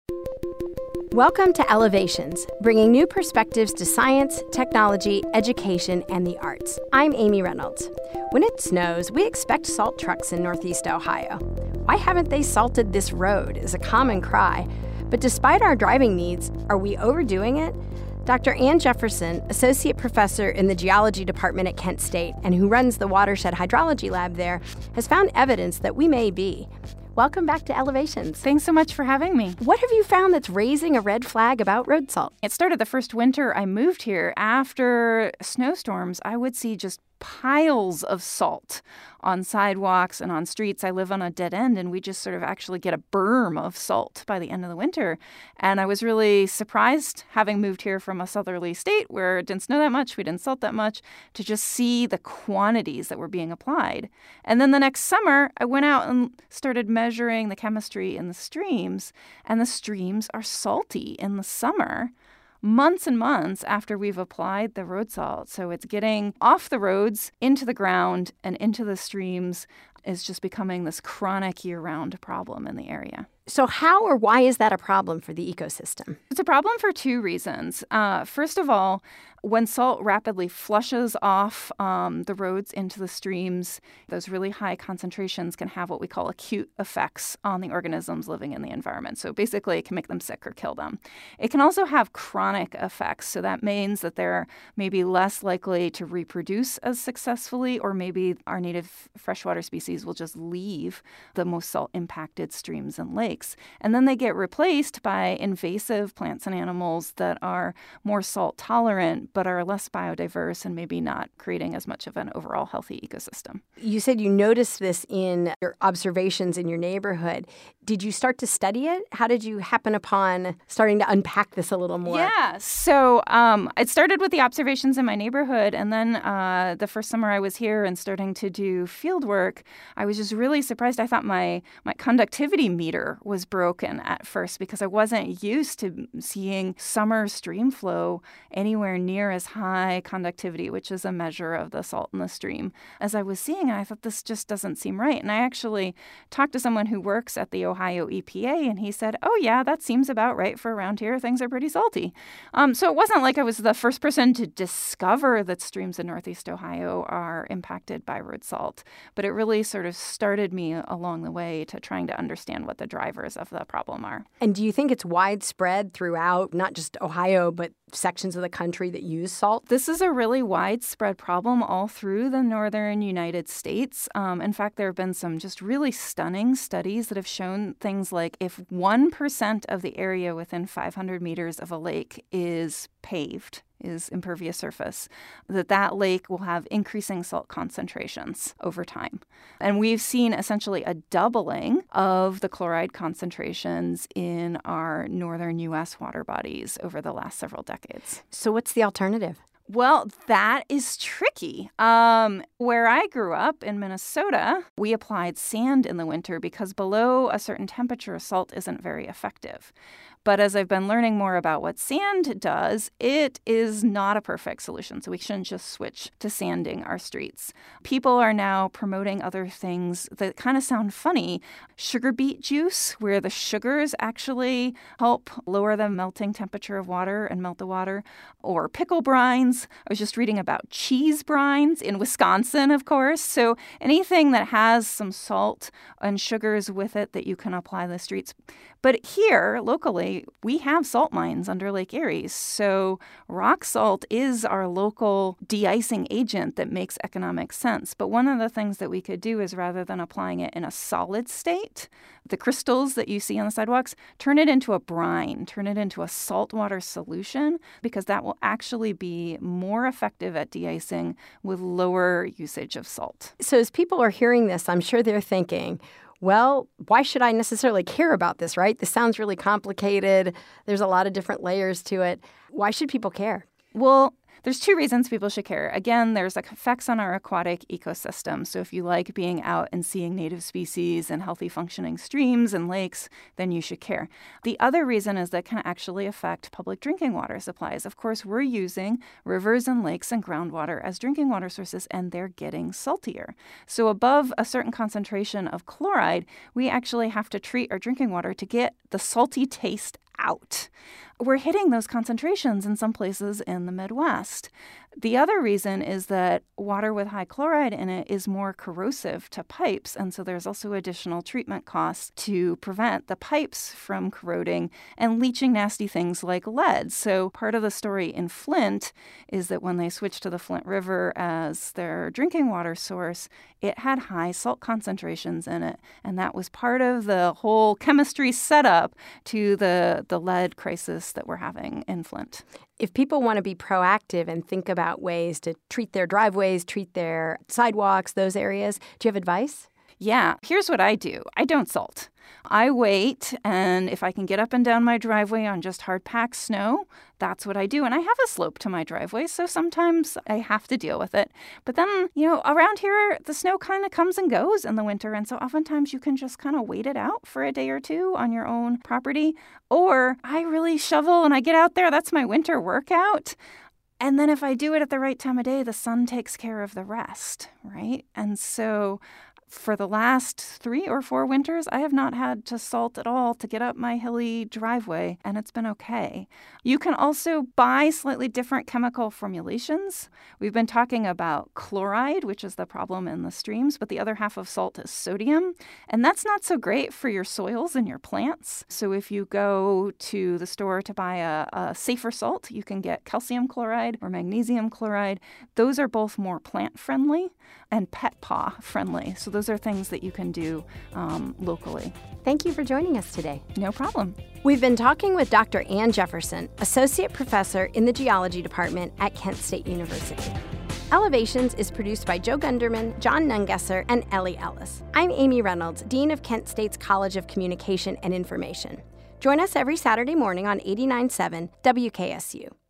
Welcome to Elevations, bringing new perspectives to science, technology, education, and the arts. I'm Amy Reynolds. When it snows, we expect salt trucks in Northeast Ohio. Why haven't they salted this road is a common cry. But despite our driving needs, are we overdoing it? Dr. Ann Jefferson, associate professor in the geology department at Kent State and who runs the Watershed Hydrology Lab there, has found evidence that we may be. Welcome back to Elevations. Thanks so much for having me. What have you found that's raising a red flag about road salt? It started the first winter I moved here. After snowstorms, I would see just piles of salt on sidewalks and on streets. I live on a dead end, and we just sort of actually get a berm of salt by the end of the winter. And I was really surprised, having moved here from a southerly state where it didn't snow that much, we didn't salt that much, to just see the quantities that were being applied. And then the next summer, I went out and started measuring the chemistry in the streams, and the streams are salty in the summer, months and months after we've applied the road salt. So it's getting off the roads, into the ground, and into the streams is just becoming this chronic year-round problem in the area. So how or why is that a problem for the ecosystem? It's a problem for two reasons. First of all, when salt rapidly flushes off the roads into the streams, those really high concentrations can have what we call acute effects on the organisms living in the environment. So basically, it can make them sick or kill them. It can also have chronic effects. So that means that they're maybe less likely to reproduce as successfully, or maybe our native freshwater species will just leave the most salt-impacted streams and lakes. And then they get replaced by invasive plants and animals that are more salt tolerant, but are less biodiverse and maybe not creating as much of an overall healthy ecosystem. You said you noticed this in your observations in your neighborhood. Did you start to study it? How did you happen upon starting to unpack this a little more? Yeah, so it started with the observations in my neighborhood, and then the first summer I was here and starting to do field work, I was just really surprised. I thought my conductivity meter was broken at first because I wasn't used to seeing summer stream flow anywhere near as high conductivity, which is a measure of the salt in the stream. As I was seeing it, I thought this just doesn't seem right. And I actually talked to someone who works at the Ohio EPA, and he said, oh yeah, that seems about right for around here. Things are pretty salty. So it wasn't like I was the first person to discover that streams in Northeast Ohio are impacted by road salt, but it really sort of started me along the way to trying to understand what the drivers of the problem are. And do you think it's widespread throughout, not just Ohio, but sections of the country that use salt? This is a really widespread problem all through the northern United States. In fact, there have been some just really stunning studies that have shown things like if 1% of the area within 500 meters of a lake is paved, is impervious surface, that lake will have increasing salt concentrations over time. And we've seen essentially a doubling of the chloride concentrations in our northern U.S. water bodies over the last several decades. So what's the alternative? Well, that is tricky. Where I grew up in Minnesota, we applied sand in the winter because below a certain temperature, salt isn't very effective. But as I've been learning more about what sand does, it is not a perfect solution. So we shouldn't just switch to sanding our streets. People are now promoting other things that kind of sound funny. Sugar beet juice, where the sugars actually help lower the melting temperature of water and melt the water. Or pickle brines. I was just reading about cheese brines in Wisconsin, of course. So anything that has some salt and sugars with it that you can apply to the streets. But here, locally, we have salt mines under Lake Erie. So rock salt is our local de-icing agent that makes economic sense. But one of the things that we could do is rather than applying it in a solid state, the crystals that you see on the sidewalks, turn it into a brine, turn it into a saltwater solution, because that will actually be more effective at de-icing with lower usage of salt. So as people are hearing this, I'm sure they're thinking, well, why should I necessarily care about this, right? This sounds really complicated. There's a lot of different layers to it. Why should people care? Well, There's two reasons people should care. Again, there's effects on our aquatic ecosystem. So if you like being out and seeing native species and healthy functioning streams and lakes, then you should care. The other reason is that it can actually affect public drinking water supplies. Of course, we're using rivers and lakes and groundwater as drinking water sources, and they're getting saltier. So above a certain concentration of chloride, we actually have to treat our drinking water to get the salty taste out. We're hitting those concentrations in some places in the Midwest. The other reason is that water with high chloride in it is more corrosive to pipes, and so there's also additional treatment costs to prevent the pipes from corroding and leaching nasty things like lead. So part of the story in Flint is that when they switched to the Flint River as their drinking water source, it had high salt concentrations in it, and that was part of the whole chemistry setup to the lead crisis that we're having in Flint. If people want to be proactive and think about ways to treat their driveways, treat their sidewalks, those areas, do you have advice? Yeah, here's what I do. I don't salt. I wait, and if I can get up and down my driveway on just hard-packed snow, that's what I do. And I have a slope to my driveway, so sometimes I have to deal with it. But then, around here, the snow kind of comes and goes in the winter, and so oftentimes you can just kind of wait it out for a day or two on your own property. Or I really shovel and I get out there. That's my winter workout. And then if I do it at the right time of day, the sun takes care of the rest, right? And so for the last 3 or 4 winters, I have not had to salt at all to get up my hilly driveway, and it's been okay. You can also buy slightly different chemical formulations. We've been talking about chloride, which is the problem in the streams, but the other half of salt is sodium, and that's not so great for your soils and your plants. So if you go to the store to buy a safer salt, you can get calcium chloride or magnesium chloride. Those are both more plant-friendly and pet paw friendly. So those are things that you can do locally. Thank you for joining us today. No problem. We've been talking with Dr. Ann Jefferson, Associate Professor in the Geology Department at Kent State University. Elevations is produced by Joe Gunderman, John Nungesser, and Ellie Ellis. I'm Amy Reynolds, Dean of Kent State's College of Communication and Information. Join us every Saturday morning on 89.7 WKSU.